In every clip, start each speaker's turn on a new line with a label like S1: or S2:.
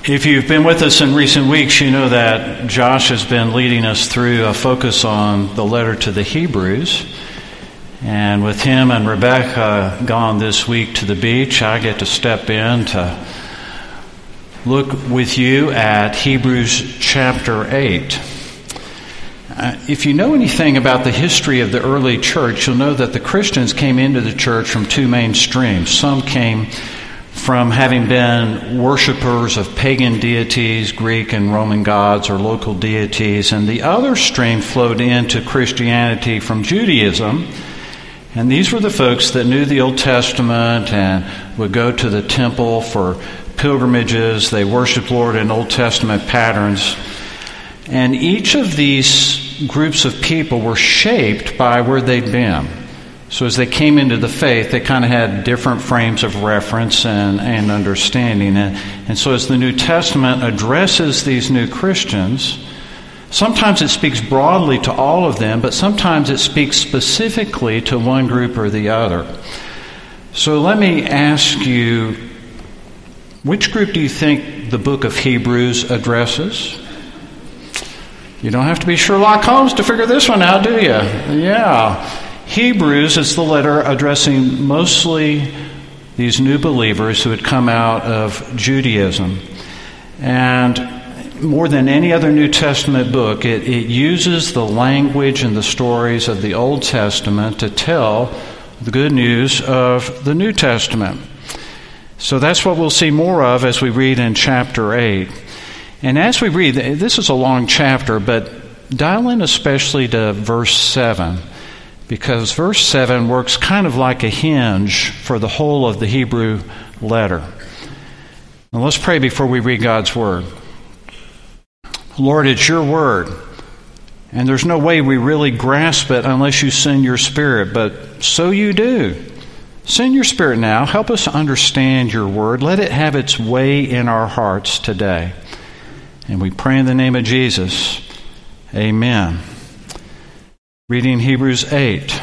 S1: If you've been with us in recent weeks, you know that Josh has been leading us through a focus on the letter to the Hebrews. And with him and Rebecca gone this week to the beach, I get to step in to look with you at Hebrews chapter 8. If you know anything about the history of the early church, you'll know that the Christians came into the church from two main streams. Some came from having been worshipers of pagan deities, Greek and Roman gods or local deities, and the other stream flowed into Christianity from Judaism. And these were the folks that knew the Old Testament and would go to the temple for pilgrimages. They worshiped Lord in Old Testament patterns. And each of these groups of people were shaped by where they'd been. So as they came into the faith, they kind of had different frames of reference and understanding. And so as the New Testament addresses these new Christians, sometimes it speaks broadly to all of them, but sometimes it speaks specifically to one group or the other. So let me ask you, which group do you think the book of Hebrews addresses? You don't have to be Sherlock Holmes to figure this one out, do you? Yeah. Hebrews is the letter addressing mostly these new believers who had come out of Judaism. And more than any other New Testament book, it uses the language and the stories of the Old Testament to tell the good news of the New Testament. So that's what we'll see more of as we read in chapter 8. And as we read, this is a long chapter, but dial in especially to verse 7. Because verse 7 works kind of like a hinge for the whole of the Hebrew letter. Now let's pray before we read God's Word. Lord, it's your Word, and there's no way we really grasp it unless you send your Spirit, but so you do. Send your Spirit now. Help us understand your Word. Let it have its way in our hearts today. And we pray in the name of Jesus. Amen. Reading Hebrews 8.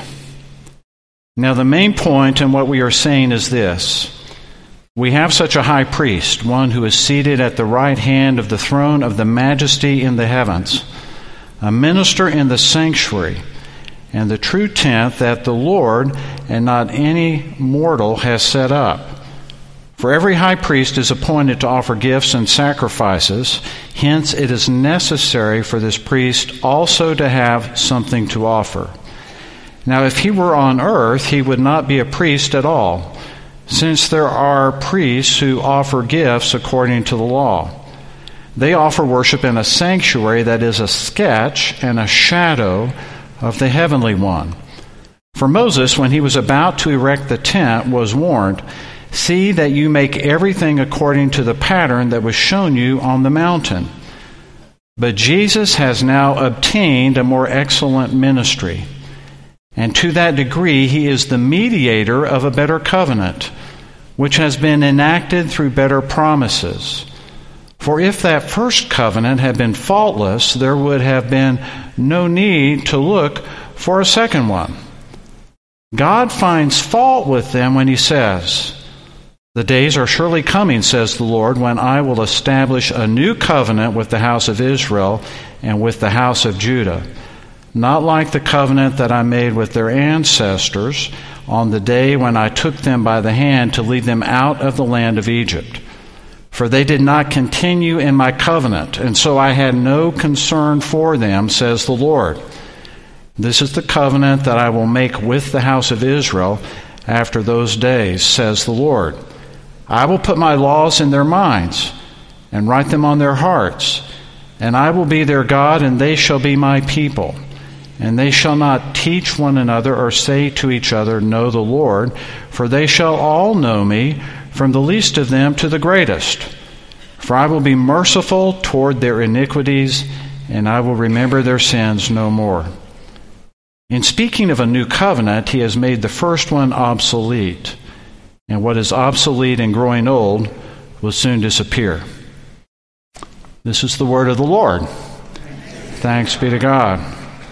S1: Now the main point in what we are saying is this. We have such a high priest, one who is seated at the right hand of the throne of the majesty in the heavens, a minister in the sanctuary, and the true tent that the Lord and not any mortal has set up. For every high priest is appointed to offer gifts and sacrifices. Hence, it is necessary for this priest also to have something to offer. Now, if he were on earth, he would not be a priest at all, since there are priests who offer gifts according to the law. They offer worship in a sanctuary that is a sketch and a shadow of the heavenly one. For Moses, when he was about to erect the tent, was warned, "See that you make everything according to the pattern that was shown you on the mountain." But Jesus has now obtained a more excellent ministry, and to that degree he is the mediator of a better covenant, which has been enacted through better promises. For if that first covenant had been faultless, there would have been no need to look for a second one. God finds fault with them when he says, "The days are surely coming, says the Lord, when I will establish a new covenant with the house of Israel and with the house of Judah, not like the covenant that I made with their ancestors on the day when I took them by the hand to lead them out of the land of Egypt. For they did not continue in my covenant, and so I had no concern for them, says the Lord. This is the covenant that I will make with the house of Israel after those days, says the Lord. I will put my laws in their minds and write them on their hearts, and I will be their God, and they shall be my people. And they shall not teach one another or say to each other, Know the Lord, for they shall all know me, from the least of them to the greatest. For I will be merciful toward their iniquities, and I will remember their sins no more." In speaking of a new covenant, he has made the first one obsolete. And what is obsolete and growing old will soon disappear. This is the word of the Lord. Thanks be to God.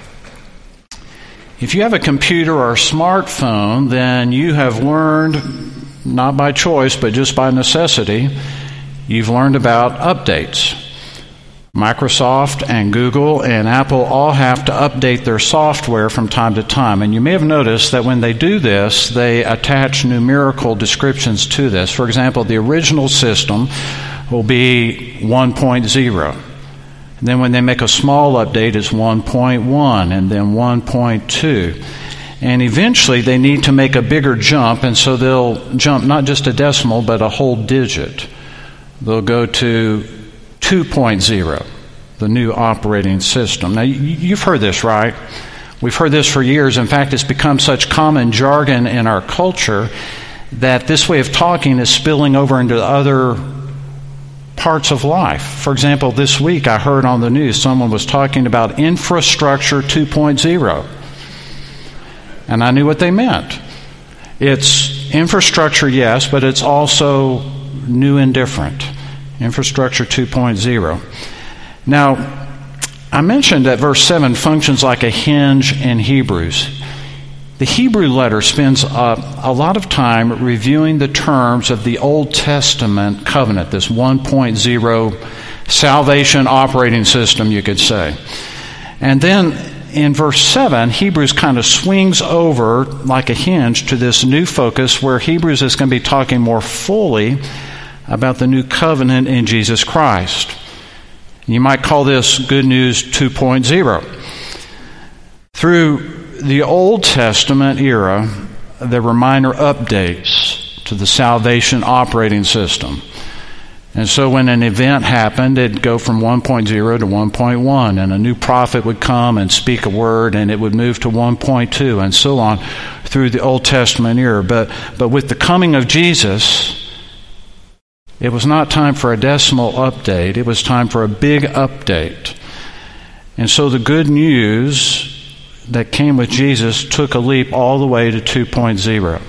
S1: If you have a computer or a smartphone, then you have learned, not by choice, but just by necessity, you've learned about updates. Microsoft and Google and Apple all have to update their software from time to time. And you may have noticed that when they do this, they attach numerical descriptions to this. For example, the original system will be 1.0. And then when they make a small update, it's 1.1 and then 1.2. And eventually they need to make a bigger jump, and so they'll jump not just a decimal, but a whole digit. They'll go to 2.0, the new operating system. Now, you've heard this, right? We've heard this for years. In fact, it's become such common jargon in our culture that this way of talking is spilling over into other parts of life. For example, this week I heard on the news someone was talking about infrastructure 2.0. And I knew what they meant. It's infrastructure, yes, but it's also new and different. Infrastructure 2.0. Now, I mentioned that verse 7 functions like a hinge in Hebrews. The Hebrew letter spends a lot of time reviewing the terms of the Old Testament covenant, this 1.0 salvation operating system, you could say. And then in verse 7, Hebrews kind of swings over like a hinge to this new focus where Hebrews is going to be talking more fully about the new covenant in Jesus Christ. You might call this Good News 2.0. Through the Old Testament era, there were minor updates to the salvation operating system. And so when an event happened, it'd go from 1.0 to 1.1, and a new prophet would come and speak a word, and it would move to 1.2, and so on through the Old Testament era. But with the coming of Jesus, it was not time for a decimal update. It was time for a big update. And so the good news that came with Jesus took a leap all the way to 2.0.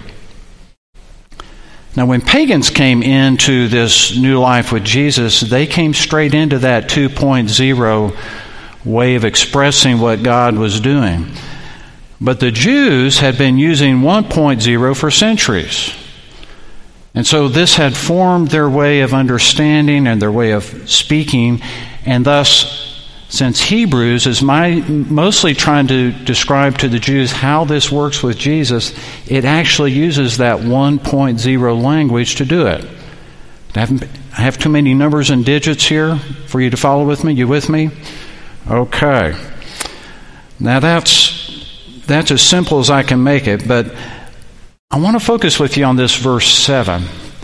S1: Now, when pagans came into this new life with Jesus, they came straight into that 2.0 way of expressing what God was doing. But the Jews had been using 1.0 for centuries. And so this had formed their way of understanding and their way of speaking, and thus, since Hebrews is mostly trying to describe to the Jews how this works with Jesus, it actually uses that 1.0 language to do it. I have too many numbers and digits here for you to follow with me? You with me? Okay. Now that's as simple as I can make it, but I want to focus with you on this verse 7.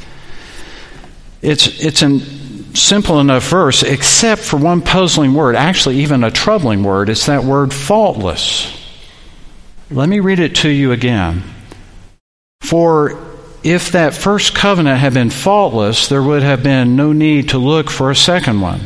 S1: It's a simple enough verse, except for one puzzling word, actually even a troubling word. It's that word faultless. Let me read it to you again. For if that first covenant had been faultless, there would have been no need to look for a second one.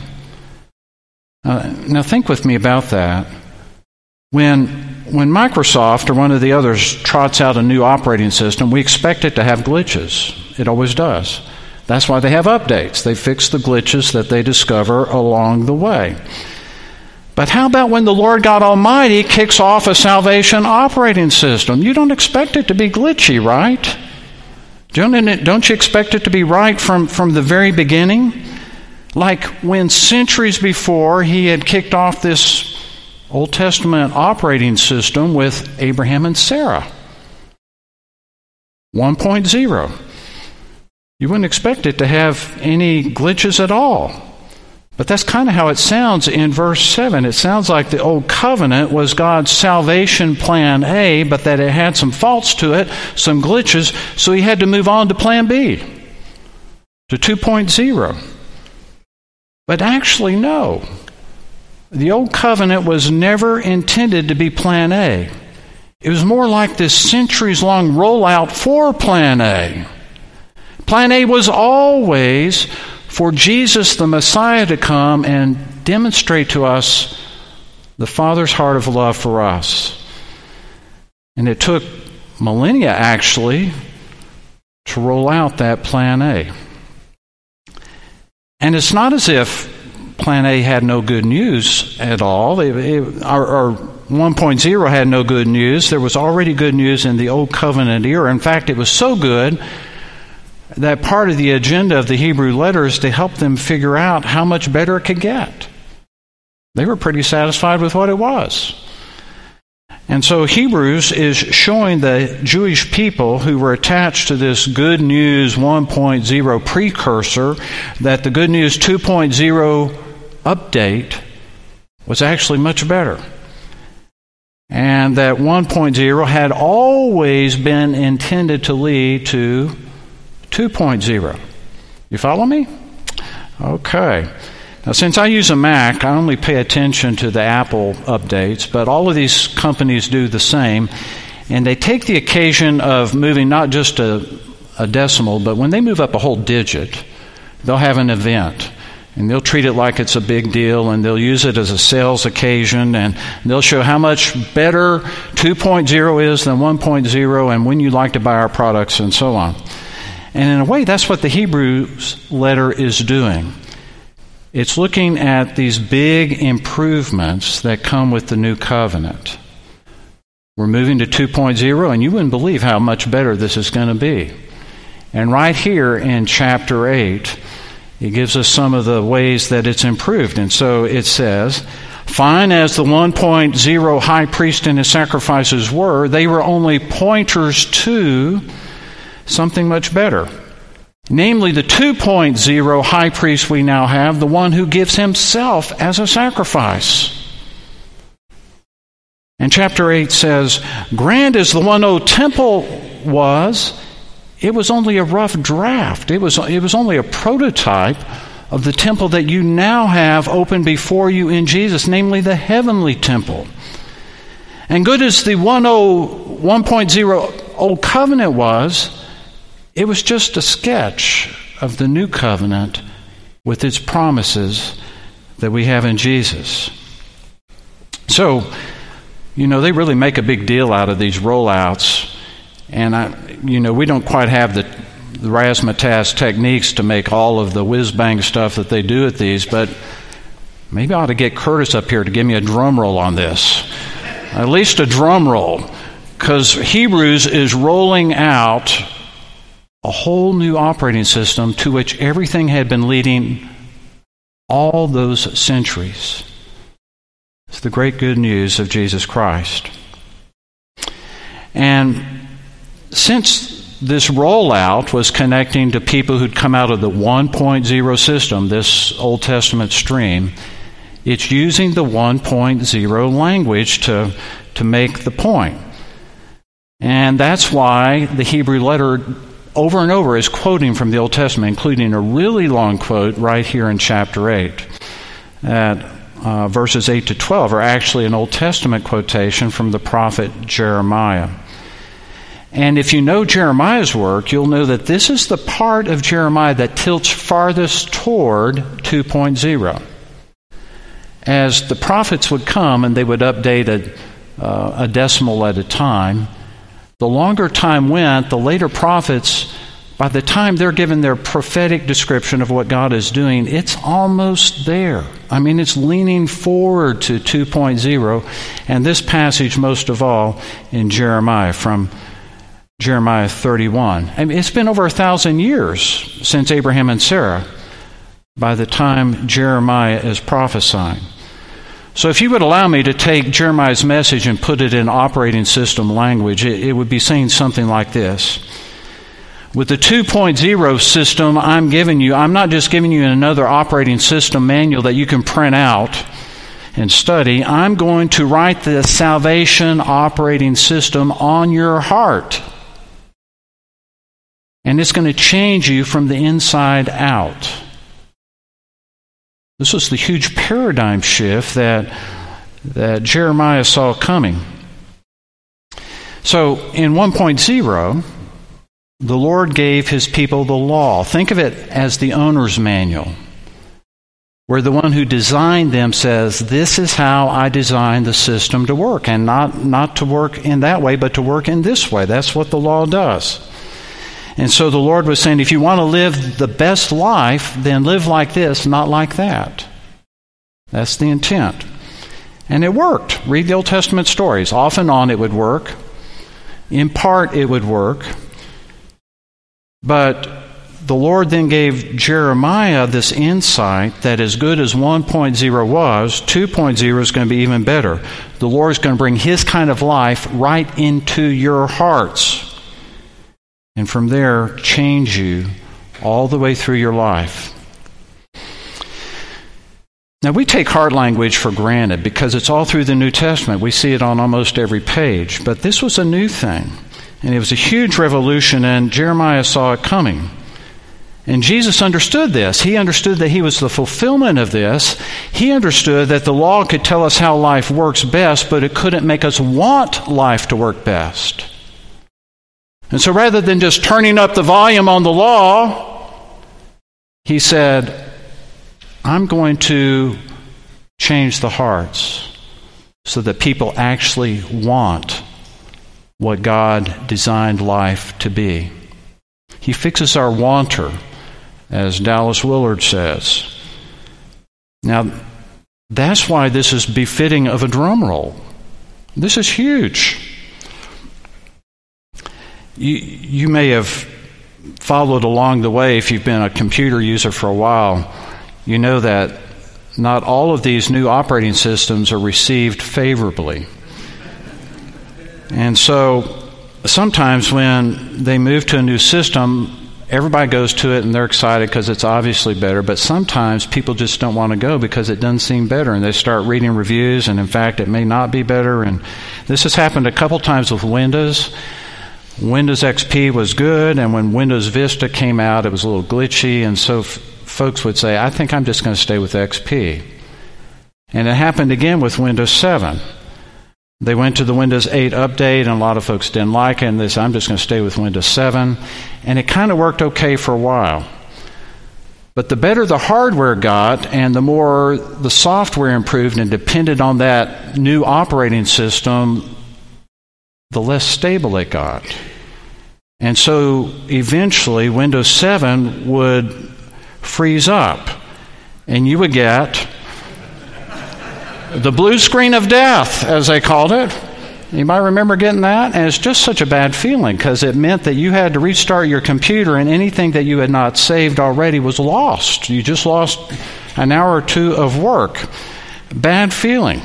S1: Now think with me about that. When Microsoft or one of the others trots out a new operating system, we expect it to have glitches. It always does. That's why they have updates. They fix the glitches that they discover along the way. But how about when the Lord God Almighty kicks off a salvation operating system? You don't expect it to be glitchy, right? Don't you expect it to be right from the very beginning? Like when centuries before he had kicked off this Old Testament operating system with Abraham and Sarah. 1.0. You wouldn't expect it to have any glitches at all. But that's kind of how it sounds in verse 7. It sounds like the old covenant was God's salvation plan A, but that it had some faults to it, some glitches, so he had to move on to plan B, to 2.0. But actually, no. The old covenant was never intended to be plan A. It was more like this centuries-long rollout for plan A. Plan A was always for Jesus, the Messiah, to come and demonstrate to us the Father's heart of love for us. And it took millennia, actually, to roll out that plan A. And it's not as if plan A had no good news at all. Or 1.0 had no good news. There was already good news in the Old Covenant era. In fact, it was so good that part of the agenda of the Hebrew letter is to help them figure out how much better it could get. They were pretty satisfied with what it was. And so Hebrews is showing the Jewish people who were attached to this Good News 1.0 precursor that the Good News 2.0 update was actually much better. And that 1.0 had always been intended to lead to 2.0. You follow me? Okay. Now, since I use a Mac, I only pay attention to the Apple updates, but all of these companies do the same, and they take the occasion of moving not just a decimal, but when they move up a whole digit, they'll have an event, and they'll treat it like it's a big deal, and they'll use it as a sales occasion, and they'll show how much better 2.0 is than 1.0, and when you like to buy our products, and so on. And in a way, that's what the Hebrews letter is doing. It's looking at these big improvements that come with the new covenant. We're moving to 2.0, and you wouldn't believe how much better this is going to be. And right here in chapter 8, it gives us some of the ways that it's improved. And so it says, fine as the 1.0 high priest and his sacrifices were, they were only pointers to something much better. Namely, the 2.0 high priest we now have, the one who gives himself as a sacrifice. And chapter 8 says, grand as the 1.0 temple was, it was only a rough draft. It was only a prototype of the temple that you now have open before you in Jesus, namely the heavenly temple. And good as the 1.0 old covenant was, it was just a sketch of the new covenant with its promises that we have in Jesus. So, they really make a big deal out of these rollouts. And, we don't quite have the razzmatazz techniques to make all of the whiz-bang stuff that they do at these, but maybe I ought to get Curtis up here to give me a drum roll on this. At least a drum roll. Because Hebrews is rolling out a whole new operating system to which everything had been leading all those centuries. It's the great good news of Jesus Christ. And since this rollout was connecting to people who'd come out of the 1.0 system, this Old Testament stream, it's using the 1.0 language to make the point. And that's why the Hebrew letter over and over is quoting from the Old Testament, including a really long quote right here in chapter 8. Verses 8 to 12 are actually an Old Testament quotation from the prophet Jeremiah. And if you know Jeremiah's work, you'll know that this is the part of Jeremiah that tilts farthest toward 2.0. As the prophets would come and they would update a decimal at a time, the longer time went, the later prophets, by the time they're given their prophetic description of what God is doing, it's almost there. I mean, it's leaning forward to 2.0, and this passage most of all in Jeremiah, from Jeremiah 31. I mean, it's been over 1,000 years since Abraham and Sarah by the time Jeremiah is prophesying. So if you would allow me to take Jeremiah's message and put it in operating system language, it would be saying something like this. With the 2.0 system I'm giving you, I'm not just giving you another operating system manual that you can print out and study. I'm going to write the salvation operating system on your heart. And it's going to change you from the inside out. This was the huge paradigm shift that Jeremiah saw coming. So in 1.0, the Lord gave his people the law. Think of it as the owner's manual, where the one who designed them says, this is how I designed the system to work, and not to work in that way, but to work in this way. That's what the law does. And so the Lord was saying, if you want to live the best life, then live like this, not like that. That's the intent. And it worked. Read the Old Testament stories. Off and on it would work. In part it would work. But the Lord then gave Jeremiah this insight that as good as 1.0 was, 2.0 is going to be even better. The Lord is going to bring His kind of life right into your hearts. And from there, change you all the way through your life. Now, we take heart language for granted because it's all through the New Testament. We see it on almost every page. But this was a new thing. And it was a huge revolution, and Jeremiah saw it coming. And Jesus understood this. He understood that He was the fulfillment of this. He understood that the law could tell us how life works best, but it couldn't make us want life to work best. And so rather than just turning up the volume on the law, He said, I'm going to change the hearts so that people actually want what God designed life to be. He fixes our wanter, as Dallas Willard says. Now, that's why this is befitting of a drum roll. This is huge. You may have followed along the way, if you've been a computer user for a while, you know that not all of these new operating systems are received favorably. And so sometimes when they move to a new system, everybody goes to it and they're excited because it's obviously better, but sometimes people just don't want to go because it doesn't seem better, and they start reading reviews, and in fact it may not be better. And this has happened a couple times with Windows. Windows XP was good, and when Windows Vista came out it was a little glitchy, and so folks would say, I think I'm just going to stay with XP. And it happened again with Windows 7. They went to the Windows 8 update, and a lot of folks didn't like it, and they said, I'm just going to stay with Windows 7. And it kind of worked okay for a while. But the better the hardware got, and the more the software improved and depended on that new operating system, the less stable it got. And so eventually Windows 7 would freeze up, and you would get the blue screen of death, as they called it. You might remember getting that? And it's just such a bad feeling because it meant that you had to restart your computer, and anything that you had not saved already was lost. You just lost an hour or two of work. Bad feeling.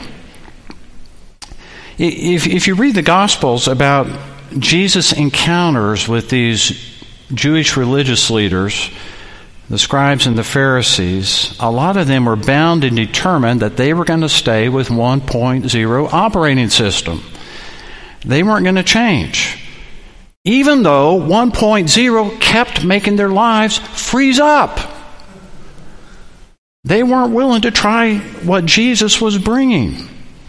S1: If you read the Gospels about Jesus' encounters with these Jewish religious leaders, the scribes and the Pharisees, a lot of them were bound and determined that they were going to stay with 1.0 operating system. They weren't going to change, even though 1.0 kept making their lives freeze up. They weren't willing to try what Jesus was bringing.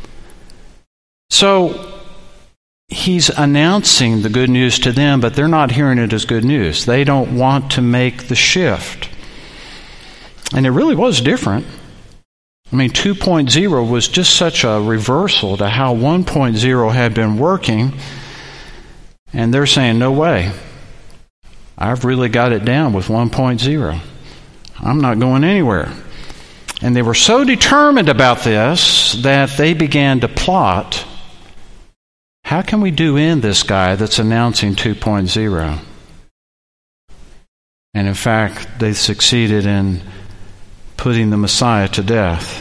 S1: So He's announcing the good news to them, but they're not hearing it as good news. They don't want to make the shift. And it really was different. I mean, 2.0 was just such a reversal to how 1.0 had been working. And they're saying, no way. I've really got it down with 1.0. I'm not going anywhere. And they were so determined about this that they began to plot, how can we do in this guy that's announcing 2.0? And in fact, they succeeded in putting the Messiah to death.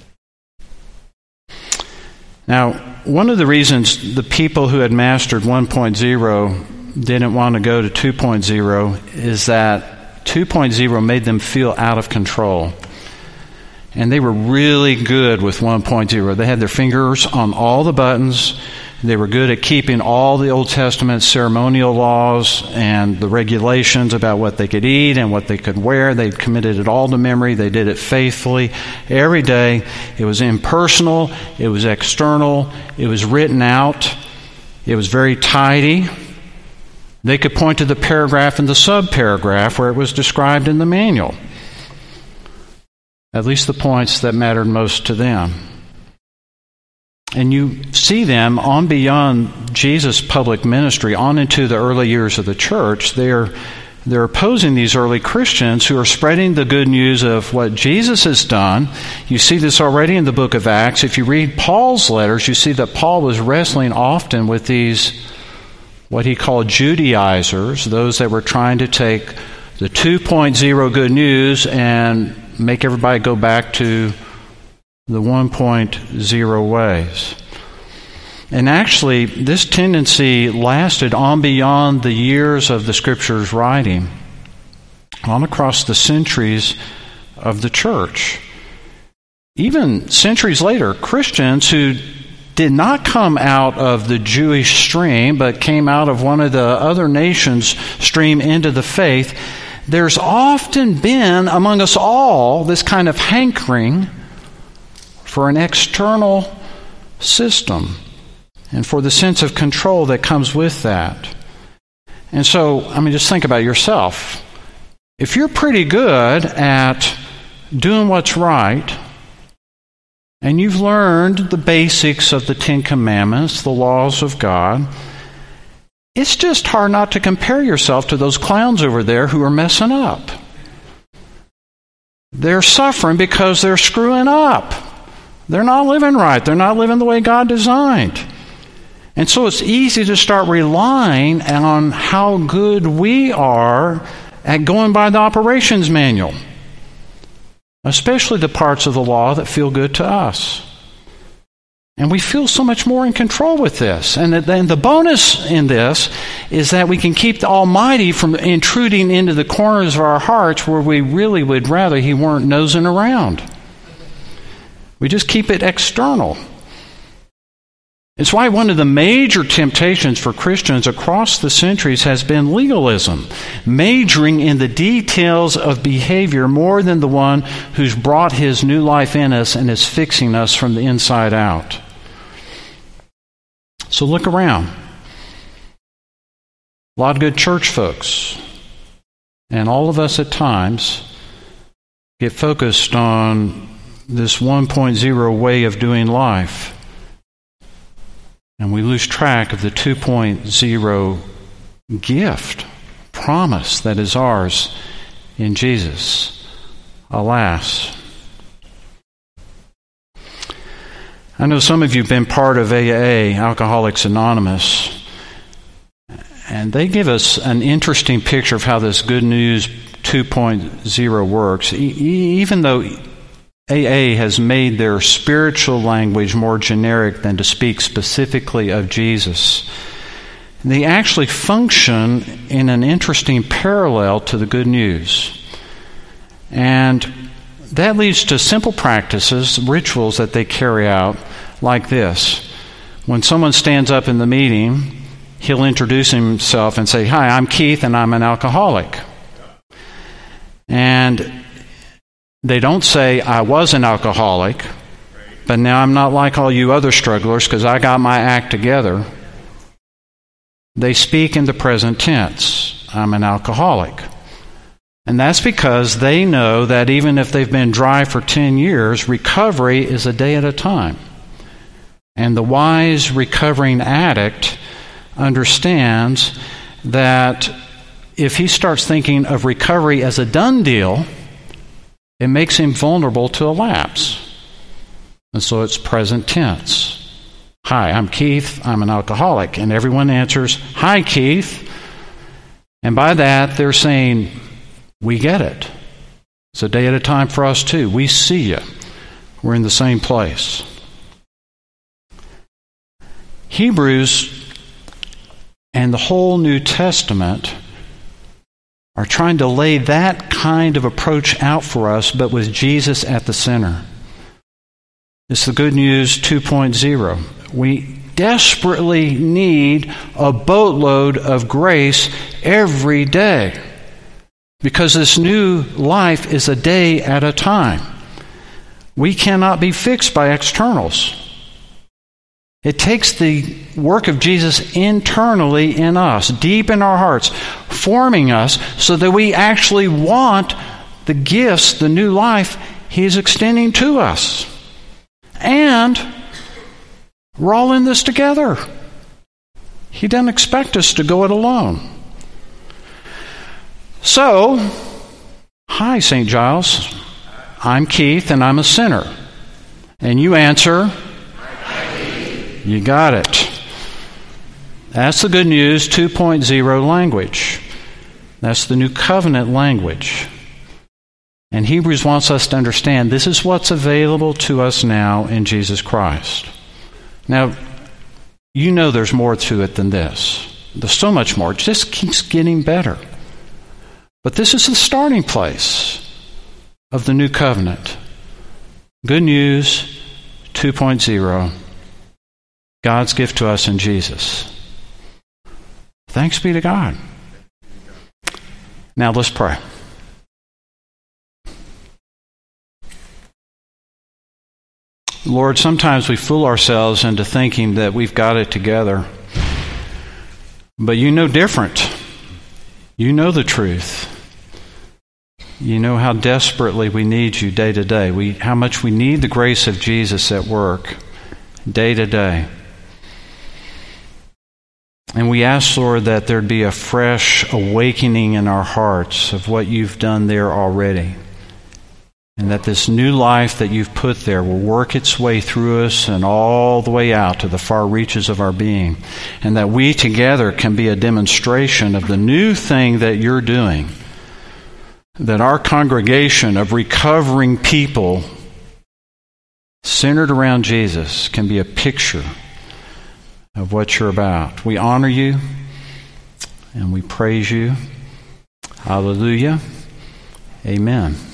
S1: Now, one of the reasons the people who had mastered 1.0 didn't want to go to 2.0 is that 2.0 made them feel out of control. And they were really good with 1.0. They had their fingers on all the buttons. They were good at keeping all the Old Testament ceremonial laws and the regulations about what they could eat and what they could wear. They committed it all to memory. They did it faithfully every day. It was impersonal. It was external. It was written out. It was very tidy. They could point to the paragraph and the subparagraph where it was described in the manual. At least the points that mattered most to them. And you see them on beyond Jesus' public ministry, on into the early years of the church. They're opposing these early Christians who are spreading the good news of what Jesus has done. You see this already in the book of Acts. If you read Paul's letters, you see that Paul was wrestling often with these, what he called Judaizers, those that were trying to take the 2.0 good news and make everybody go back to the 1.0 ways. And actually, this tendency lasted on beyond the years of the Scripture's writing, on across the centuries of the church. Even centuries later, Christians who did not come out of the Jewish stream, but came out of one of the other nations' stream into the faith, there's often been among us all this kind of hankering for an external system and for the sense of control that comes with that. And so, just think about yourself. If you're pretty good at doing what's right, and you've learned the basics of the Ten Commandments, the laws of God, it's just hard not to compare yourself to those clowns over there who are messing up. They're suffering because they're screwing up. They're not living right. They're not living the way God designed. And so it's easy to start relying on how good we are at going by the operations manual, especially the parts of the law that feel good to us. And we feel so much more in control with this. And then the bonus in this is that we can keep the Almighty from intruding into the corners of our hearts where we really would rather He weren't nosing around. We just keep it external. It's why one of the major temptations for Christians across the centuries has been legalism, majoring in the details of behavior more than the one who's brought His new life in us and is fixing us from the inside out. So look around. A lot of good church folks, and all of us at times get focused on this 1.0 way of doing life. And we lose track of the 2.0 gift, promise that is ours in Jesus. Alas. I know some of you have been part of AA, Alcoholics Anonymous, and they give us an interesting picture of how this Good News 2.0 works. Even though AA has made their spiritual language more generic than to speak specifically of Jesus, they actually function in an interesting parallel to the good news. And that leads to simple practices, rituals that they carry out like this. When someone stands up in the meeting, he'll introduce himself and say, "Hi, I'm Keith and I'm an alcoholic." And they don't say, "I was an alcoholic, but now I'm not like all you other strugglers because I got my act together." They speak in the present tense. "I'm an alcoholic." And that's because they know that even if they've been dry for 10 years, recovery is a day at a time. And the wise recovering addict understands that if he starts thinking of recovery as a done deal, it makes him vulnerable to a lapse. And so it's present tense. "Hi, I'm Keith. I'm an alcoholic." And everyone answers, "Hi, Keith." And by that, they're saying, "We get it. It's a day at a time for us too. We see you. We're in the same place." Hebrews and the whole New Testament are trying to lay that kind of approach out for us, but with Jesus at the center. It's the Good News 2.0. We desperately need a boatload of grace every day, because this new life is a day at a time. We cannot be fixed by externals. It takes the work of Jesus internally in us, deep in our hearts, forming us so that we actually want the gifts, the new life He's extending to us. And we're all in this together. He doesn't expect us to go it alone. So, "Hi, St. Giles. I'm Keith and I'm a sinner." And you answer, "You got it." That's the Good News 2.0 language. That's the new covenant language. And Hebrews wants us to understand this is what's available to us now in Jesus Christ. Now, you know there's more to it than this. There's so much more. It just keeps getting better. But this is the starting place of the new covenant. Good news 2.0. God's gift to us in Jesus. Thanks be to God. Now let's pray. Lord, sometimes we fool ourselves into thinking that we've got it together. But you know different. You know the truth. You know how desperately we need you day to day. How much we need the grace of Jesus at work day to day. And we ask, Lord, that there'd be a fresh awakening in our hearts of what you've done there already. And that this new life that you've put there will work its way through us and all the way out to the far reaches of our being. And that we together can be a demonstration of the new thing that you're doing. That our congregation of recovering people centered around Jesus can be a picture of what you're about. We honor you and we praise you. Hallelujah. Amen.